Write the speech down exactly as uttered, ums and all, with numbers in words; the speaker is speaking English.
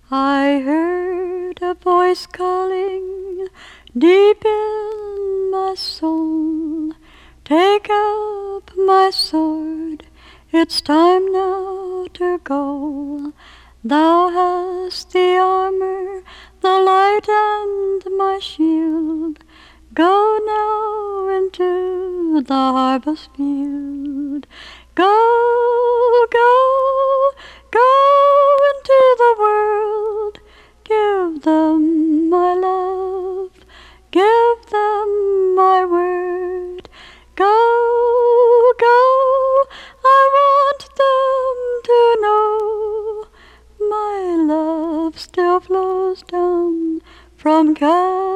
I heard a voice calling deep in my soul, take up my sword, it's time now to go. Thou hast the armor, the light and my shield, go now into the harvest field. Go, go, go into the world, give them my love, give them my word. Go, go, I want them to know my love still flows down from Calvary.